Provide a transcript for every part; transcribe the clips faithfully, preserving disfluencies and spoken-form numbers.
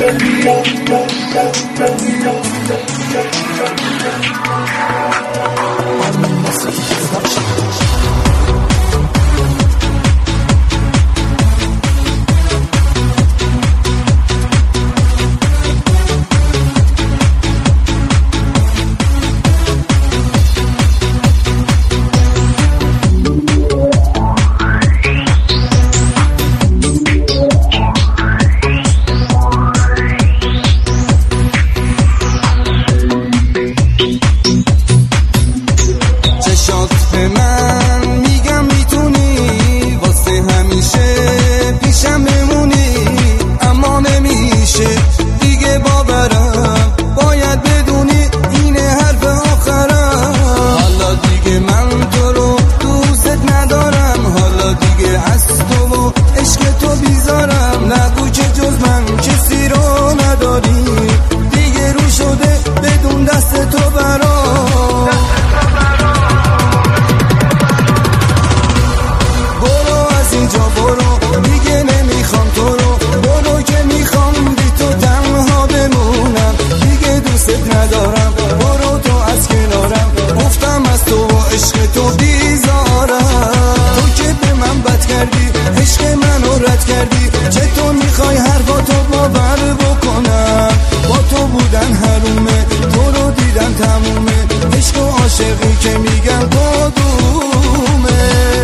چطور میخوای حرفاتو باور بکنم؟ با تو بودن حرومه، تو رو دیدن تمومه، عشق و عاشقی که میگم کدومه؟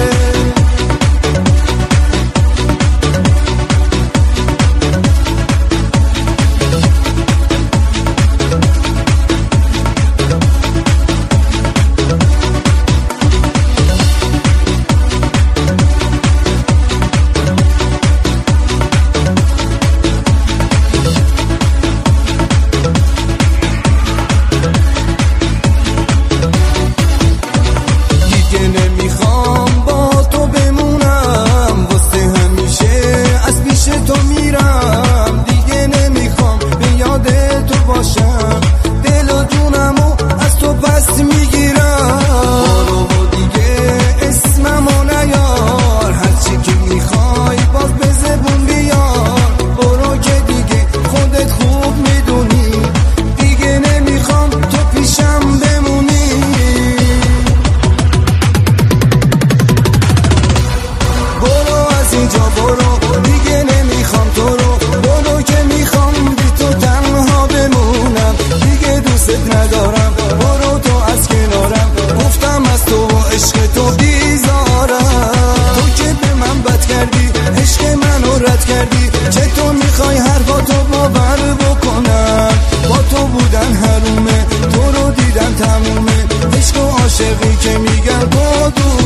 دل و جونمو از تو پس میگیرم، برو و دیگه اسممو نیار، هرچی که میخوای باز به زبون بیار، برو که دیگه خودت خوب میدونی، دیگه نمیخوام تو پیشم بمونی. برو از اینجا برو، دیگه نمیخوام تو رو، برو که میخوام بی تو تنها بمونم، دیگه دوست ندارم، برو تو از کنارم، گفتم از تو و عشق تو بیزارم. تو که به من بد کردی، عشق منو رد کردی، چطور میخوای حرفاتو باور بکنم؟ با تو بودن حرومه، تو رو دیدن تمومه، عشق و عاشقی که میگن کدوم؟